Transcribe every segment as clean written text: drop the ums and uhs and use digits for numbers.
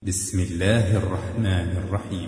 بسم الله الرحمن الرحيم.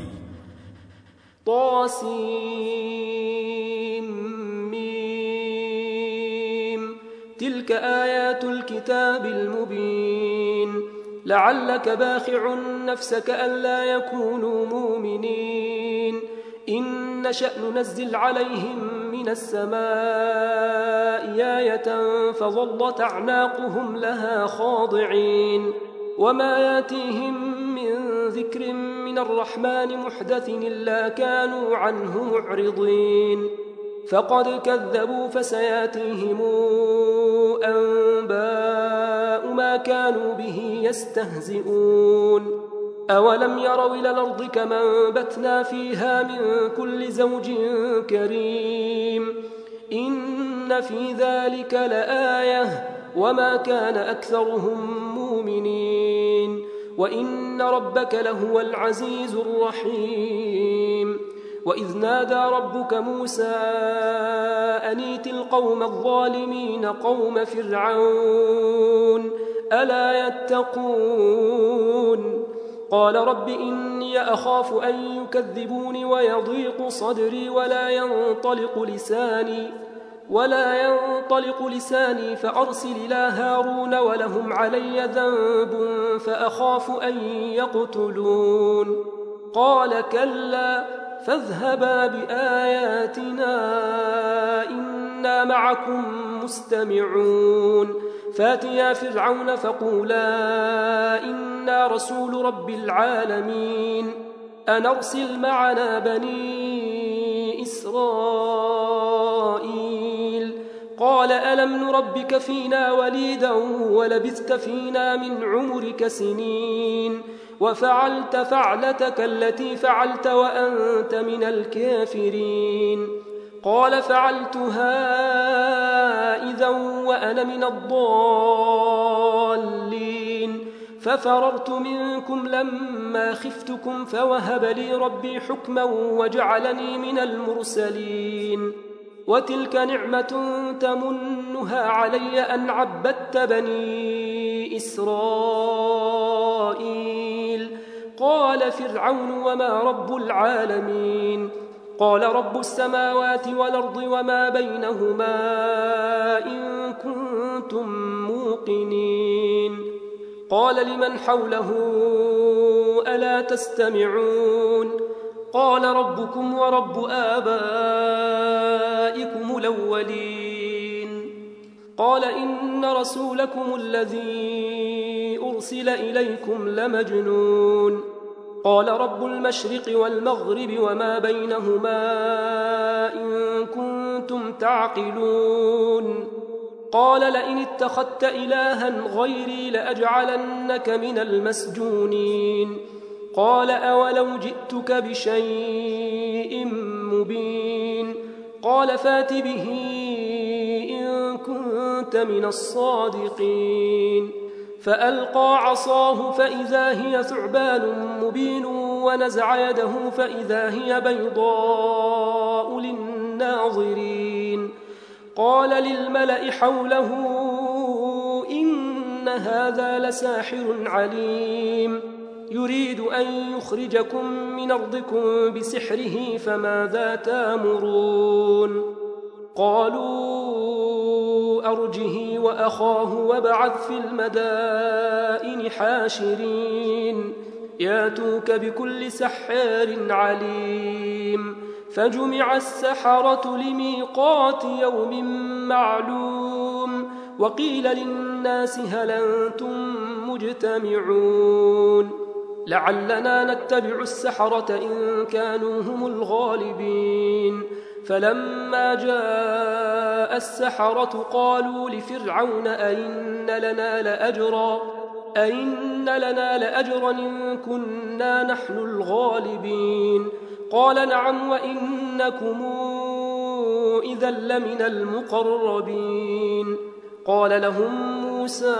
طاسيم. تلك آيات الكتاب المبين. لعلك باخع نفسك ألا يكونوا مؤمنين إن نشأ ننزل عليهم من السماء آية فظلت أعناقهم لها خاضعين وما ياتيهم من ذكر من الرحمن محدث إلا كانوا عنه معرضين فقد كذبوا فسياتيهم أنباء ما كانوا به يستهزئون أولم يروا إلى الأرض كما أنبتنا فيها من كل زوج كريم إن في ذلك لآية وما كان أكثرهم مؤمنين وإن ربك لهو العزيز الرحيم وإذ نادى ربك موسى أن ائت القوم الظالمين قوم فرعون ألا يتقون قال رب إني أخاف أن يكذبوني ويضيق صدري ولا ينطلق لساني فأرسل إلى هارون ولهم علي ذنب فأخاف أن يقتلون قال كلا فاذهبا بآياتنا إنا معكم مستمعون فاتيا فرعون فقولا إنا رسول رب العالمين أن أرسل معنا بني إسرائيل قال ألم نربك فينا وليدا ولبثت فينا من عمرك سنين وفعلت فعلتك التي فعلت وأنت من الكافرين قال فعلتها إذا وأنا من الضالين ففررت منكم لما خفتكم فوهب لي ربي حكما وجعلني من المرسلين وتلك نعمة تمنها علي أن عبدت بني إسرائيل قال فرعون وما رب العالمين قال رب السماوات والأرض وما بينهما إن كنتم موقنين قال لمن حوله ألا تستمعون قال ربكم ورب آبائكم الأولين قال إن رسولكم الذي أرسل إليكم لمجنون قال رب المشرق والمغرب وما بينهما إن كنتم تعقلون قال لئن اتخذت إلها غيري لأجعلنك من المسجونين قال أولو جئتك بشيء مبين قال فات به إن كنت من الصادقين فألقى عصاه فإذا هي ثعبان مبين ونزع يده فإذا هي بيضاء للناظرين قال للملأ حوله إن هذا لساحر عليم يريد أن يخرجكم من أرضكم بسحره فماذا تأمرون قالوا أرجه وأخاه وابعث في المدائن حاشرين ياتوك بكل سحار عليم فجمع السحرة لميقات يوم معلوم وقيل للناس هل أنتم مجتمعون لعلنا نتبع السحرة إن كانوا هم الغالبين فلما جاء السحرة قالوا لفرعون أئن لنا لأجرا إن كنا نحن الغالبين قال نعم وإنكم إذا لمن المقربين قال لهم موسى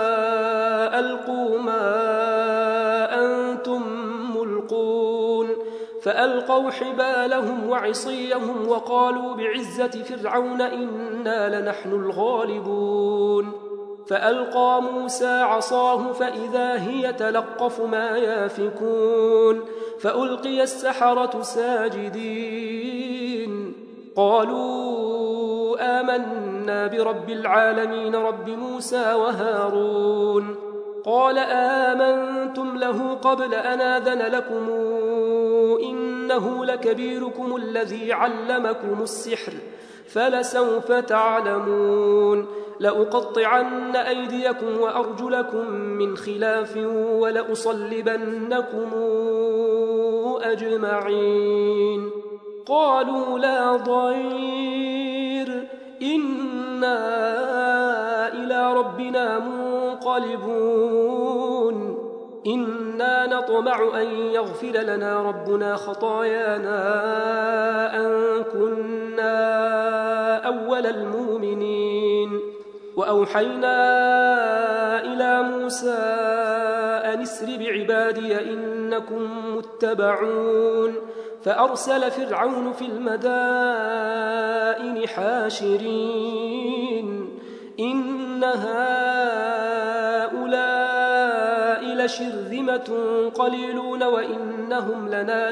ألقوا ما أنتم ملقون فألقوا حبالهم وعصيهم وقالوا بعزة فرعون إنا لنحن الغالبون فألقى موسى عصاه فإذا هي تلقف ما يافكون فألقي السحرة ساجدين قالوا آمنا برب العالمين رب موسى وهارون قال آمنتم له قبل أن آذن لكم إنه لكبيركم الذي علمكم السحر فلسوف تعلمون لأقطعن أيديكم وأرجلكم من خلاف ولأصلبنكم أجمعين قالوا لا ضير إنا إلى ربنا منقلبون إنا نطمع أن يغفر لنا ربنا خطايانا أن كنا أول المؤمنين وأوحينا إلى موسى أن اسر بعبادي إنكم متبعون فأرسل فرعون في المدائن حاشرين إن هؤلاء لشرذمة قليلون وإنهم لنا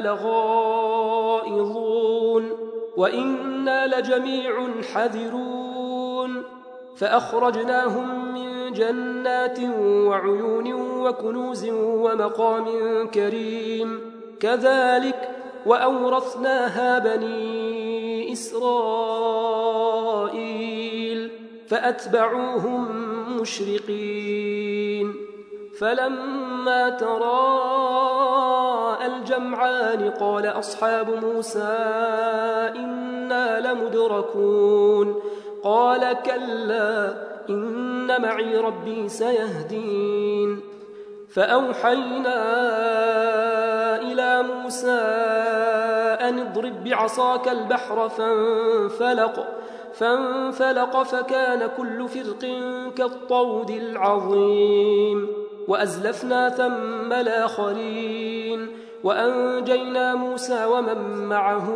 لغائظون وإنا لجميع حذرون فأخرجناهم من جنات وعيون وكنوز ومقام كريم كذلك وأورثناها بني إسرائيل فأتبعوهم مشرقين فلما تراءى الجمعان قال أصحاب موسى إنا لمدركون قال كلا إن معي ربي سيهدين فأوحينا إلى موسى أن اضرب بعصاك البحر فانفلق فكان كل فرق كالطود العظيم وأزلفنا ثم الآخرين وأنجينا موسى ومن معه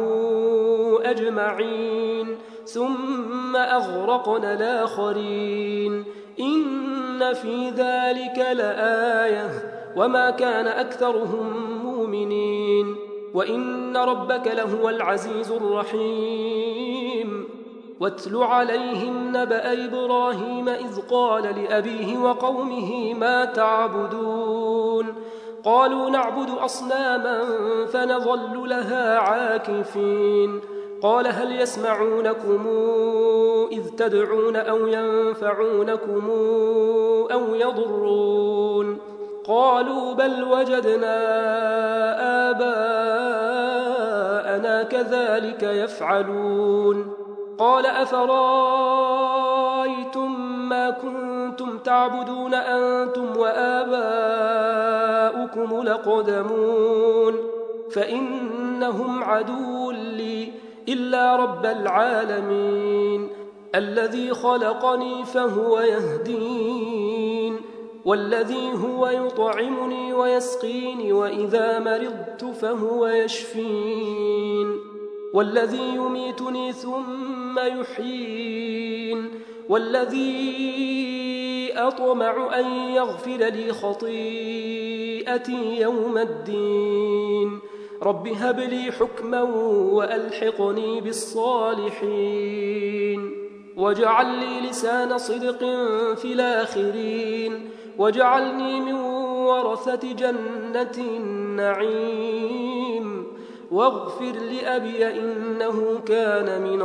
أجمعين ثم أغرقنا الآخرين إن في ذلك لآية وما كان أكثرهم مؤمنين وإن ربك لهو العزيز الرحيم واتل عليهم نبأ إبراهيم إذ قال لأبيه وقومه ما تعبدون قالوا نعبد أصناما فنظل لها عاكفين قال هل يسمعونكم إذ تدعون أو ينفعونكم أو يضرون قالوا بل وجدنا آباءنا كذلك يفعلون قال أفرأيتم ما كنتم تعبدون أنتم وآباؤكم الأقدمون فإنهم عدو لي إلا رب العالمين الذي خلقني فهو يهدين والذي هو يطعمني ويسقيني وإذا مرضت فهو يشفين والذي يميتني ثم يحيين والذي أطمع أن يغفر لي خطيئتي يوم الدين رب هب لي حكما وألحقني بالصالحين واجعل لي لسان صدق في الآخرين واجعلني من ورثة جنة النعيم واغفر لأبي إنه كان من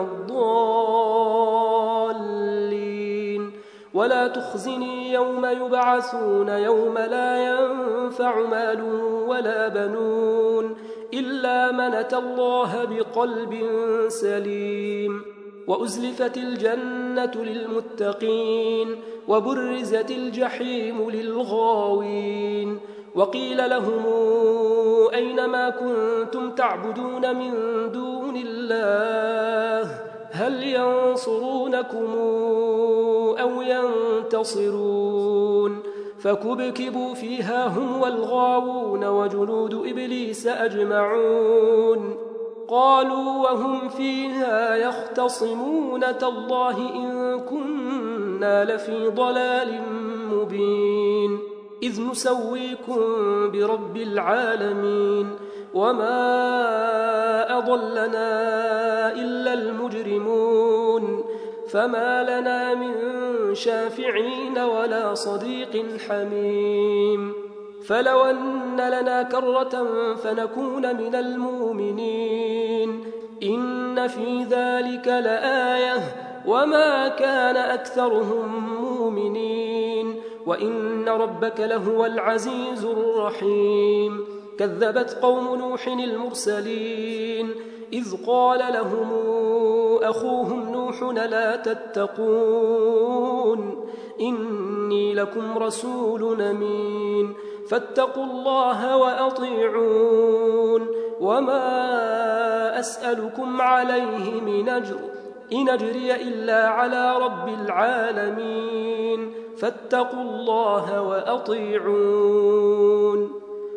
الضالين ولا تخزني يوم يبعثون يوم لا ينفع مال ولا بنون إلا من أتى الله بقلب سليم وأزلفت الجنة للمتقين وبرزت الجحيم للغاوين وقيل لهم أين ما كنتم تعبدون من دون الله هل ينصرونكم أو ينتصرون فكبكبوا فيها هم والغاوون وجنود إبليس أجمعون قالوا وهم فيها يختصمون تالله إن كنا إنا لفي ضلال مبين إذ نسويكم برب العالمين وما أضلنا إلا المجرمون فما لنا من شافعين ولا صديق حميم فلو أن لنا كرة فنكون من المؤمنين إن في ذلك لآية وما كان أكثرهم مؤمنين وإن ربك لهو العزيز الرحيم كذبت قوم نوح المرسلين إذ قال لهم أخوهم نوح لا تتقون إني لكم رسول أمين فاتقوا الله وأطيعون وما أسألكم عليه من أجر إن أجري إلا على رب العالمين فاتقوا الله وأطيعون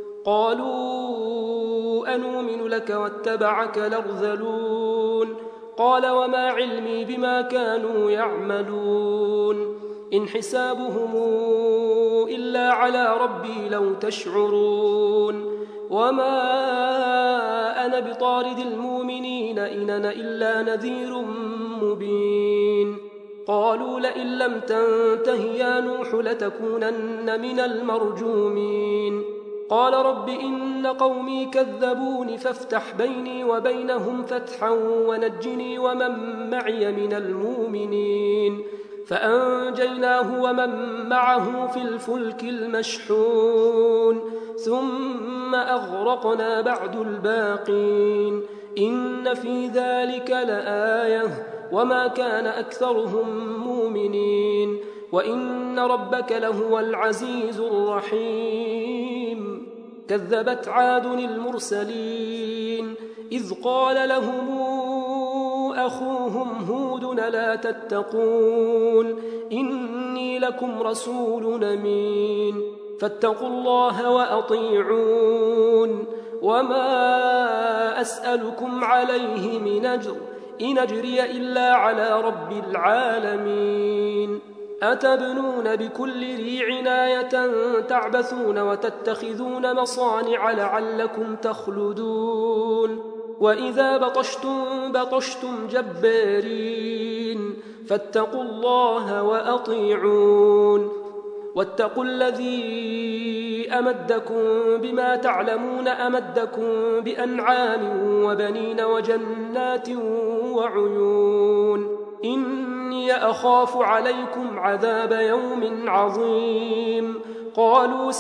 قالوا أنؤمن لك واتبعك الأرذلون قال وما علمي بما كانوا يعملون إن حسابهم إلا على ربي لو تشعرون وما أنا بطارد المؤمنين إن أنا إلا نذير مبين قالوا لئن لم تنته يا نوح لتكونن من المرجومين قال رب إن قومي كذبوني فافتح بيني وبينهم فتحا ونجني ومن معي من المؤمنين فأنجيناه ومن معه في الفلك المشحون ثم أغرقنا بعد الباقين إن في ذلك لآية وما كان أكثرهم مؤمنين وإن ربك لهو العزيز الرحيم كذبت عاد المرسلين إذ قال لهم أخوهم هود لا تتقون إني لكم رسول أمين فاتقوا الله وأطيعون وما أسألكم عليه من أجر إن أجري إلا على رب العالمين أتبنون بكل ريع آية تعبثون وتتخذون مصانع لعلكم تخلدون وإذا بطشتم بطشتم جبارين فاتقوا الله وأطيعون واتقوا الذي أمدكم بما تعلمون أمدكم بأنعام وبنين وجنات وعيون إني أخاف عليكم عذاب يوم عظيم قالوا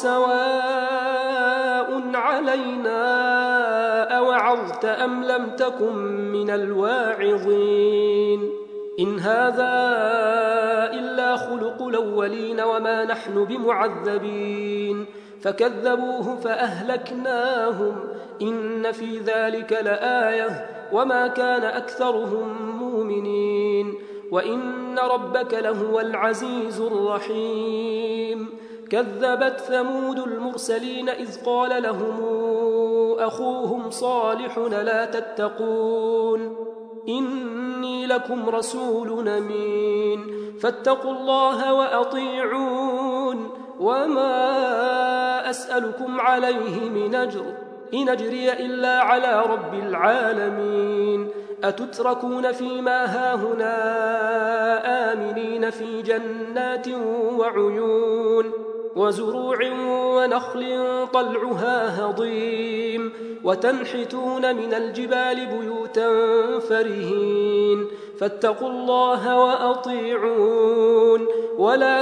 سواء علينا أوعظت أم لم تكن من الواعظين إن هذا إلا خلق الأولين وما نحن بمعذبين فكذبوه فأهلكناهم إن في ذلك لآية وما كان أكثرهم مؤمنين وإن ربك لهو العزيز الرحيم كذبت ثمود المرسلين إذ قال لهم أخوهم صالح لا تتقون إني لكم رسول أمين فاتقوا الله وأطيعون وما أسألكم عليه من أجر إن أجري إلا على رب العالمين أتتركون فيما هاهنا آمنين في جنات وعيون وزروع ونخل طلعها هضيم وتنحتون من الجبال بيوتا فرهين فاتقوا الله وأطيعون ولا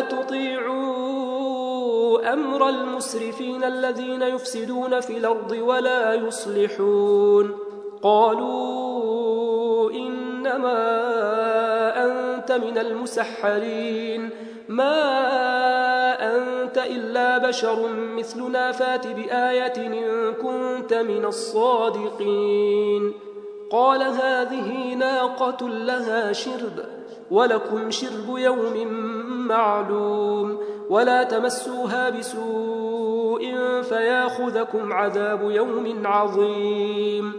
تطيعوا أمر المسرفين الذين يفسدون في الأرض ولا يصلحون قالوا إنما أنت من المسحرين ما أنت إلا بشر مثلنا فات بآية إن كنت من الصادقين قال هذه ناقة لها شرب ولكم شرب يوم معلوم ولا تمسوها بسوء فياخذكم عذاب يوم عظيم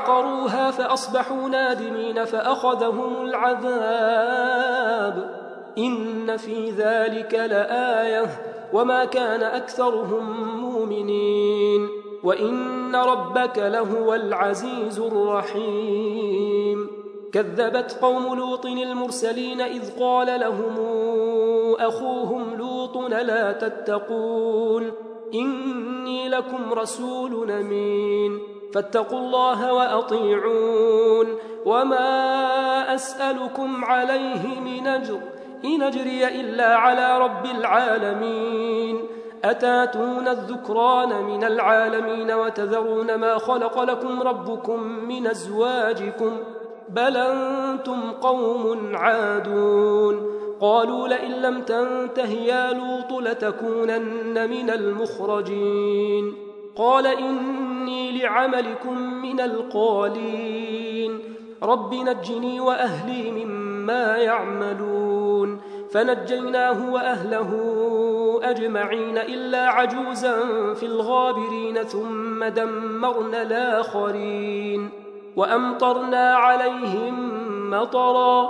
فعقروها فأصبحوا نادمين فأخذهم العذاب إن في ذلك لآية وما كان أكثرهم مؤمنين وإن ربك لهو العزيز الرحيم كذبت قوم لوط المرسلين إذ قال لهم أخوهم لوط لا تتقون إني لكم رسول أمين فاتقوا الله وأطيعون وما أسألكم عليه من أجر إن أجري إلا على رب العالمين أتاتون الذكران من العالمين وتذرون ما خلق لكم ربكم من أزواجكم بل أنتم قوم عادون قالوا لئن لم تنته يا لوط لتكونن من المخرجين قال إني لعملكم من القالين رب نجني وأهلي مما يعملون فنجيناه وأهله أجمعين إلا عجوزا في الغابرين ثم دمرنا الآخرين وأمطرنا عليهم مطرا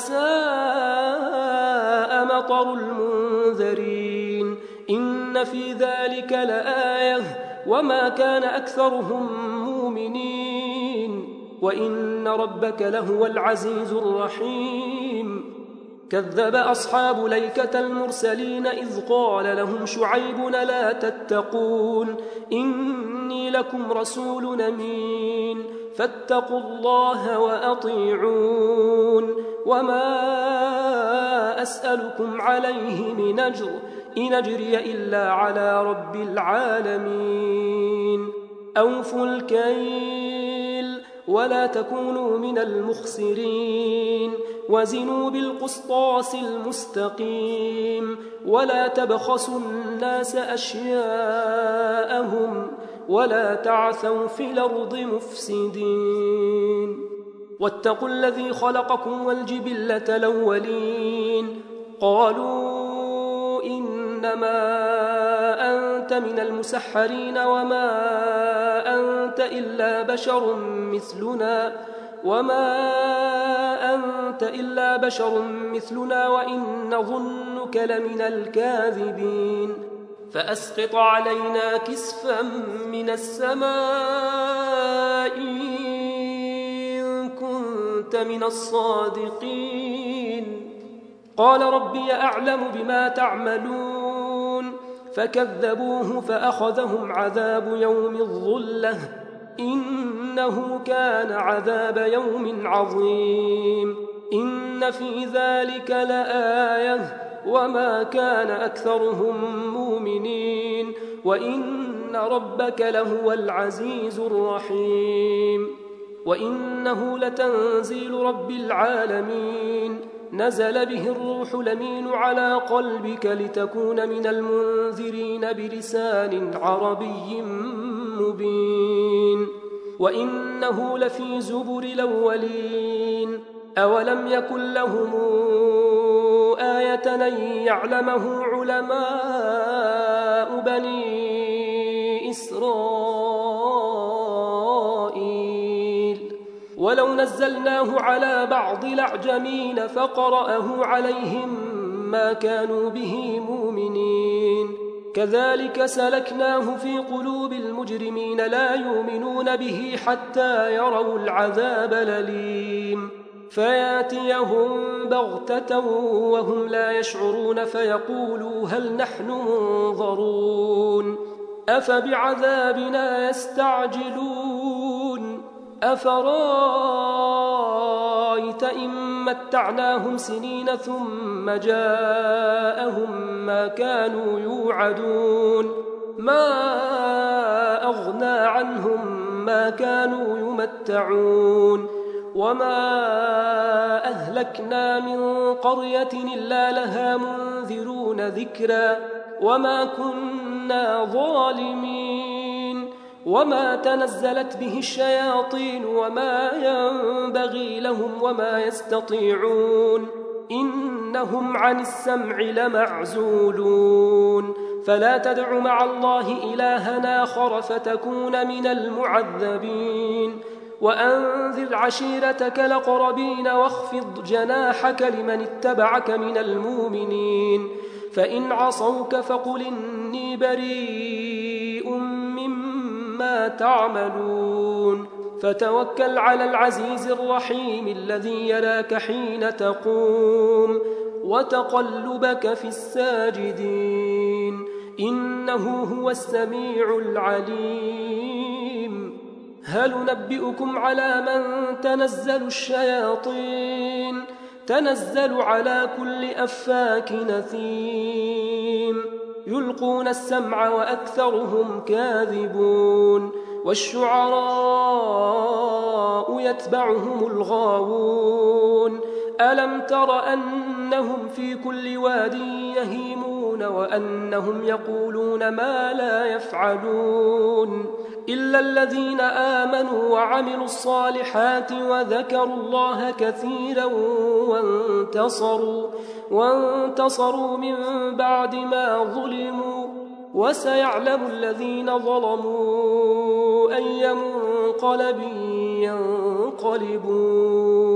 فساء مطر المنذرين إن في ذلك لآية وما كان أكثرهم مؤمنين وإن ربك لهو العزيز الرحيم كذب أصحاب ليكة المرسلين إذ قال لهم شعيب لا تتقون إني لكم رسول أمين فاتقوا الله وأطيعون وما أسألكم عليه من أجر إن أجري إلا على رب العالمين أوفوا الكيل ولا تكونوا من المخسرين وزنوا بالقسطاس المستقيم ولا تبخسوا الناس أشياءهم ولا تعثوا في الأرض مفسدين واتقوا الذي خلقكم والجبلة الأولين قالوا إنما أنت من المسحرين وما أنت إلا بشر مثلنا وإن نظنك لمن الكاذبين فأسقط علينا كسفا من السماء إن كنت من الصادقين قال ربي أعلم بما تعملون فكذبوه فأخذهم عذاب يوم الظلة إنه كان عذاب يوم عظيم إن في ذلك لآية وما كان أكثرهم مؤمنين وإن ربك لهو العزيز الرحيم وإنه لتنزيل رب العالمين نزل به الروح الأمين على قلبك لتكون من المنذرين بلسان عربي مبين وإنه لفي زبر الأولين أولم يكن لهم آية أن يعلمه علماء بني إسرائيل ولو نزلناه على بعض الأعجمين فقرأه عليهم ما كانوا به مؤمنين كذلك سلكناه في قلوب المجرمين لا يؤمنون به حتى يروا العذاب الأليم فياتيهم بغتة وهم لا يشعرون فيقولوا هل نحن منظرون أفبعذابنا يستعجلون أفرايت إن متعناهم سنين ثم جاءهم ما كانوا يوعدون ما أغنى عنهم ما كانوا يمتعون وما أهلكنا من قرية إلا لها منذرون ذكرا وما كنا ظالمين وما تنزلت به الشياطين وما ينبغي لهم وما يستطيعون إنهم عن السمع لمعزولون فلا تدع مع الله إلها آخر فتكون من المعذبين وأنذر عشيرتك الأقربين واخفض جناحك لمن اتبعك من المؤمنين فإن عصوك فقل إني بريء مما تعملون فتوكل على العزيز الرحيم الذي يراك حين تقوم وتقلبك في الساجدين إنه هو السميع العليم هل ننبئكم على من تنزل الشياطين تنزل على كل أفاك نثيم يلقون السمع وأكثرهم كاذبون والشعراء يتبعهم الغاوون ألم تر أنهم في كل واد يهيمون وأنهم يقولون ما لا يفعلون إلا الذين آمنوا وعملوا الصالحات وذكروا الله كثيرا وانتصروا من بعد ما ظلموا وسيعلم الذين ظلموا أي منقلب ينقلبون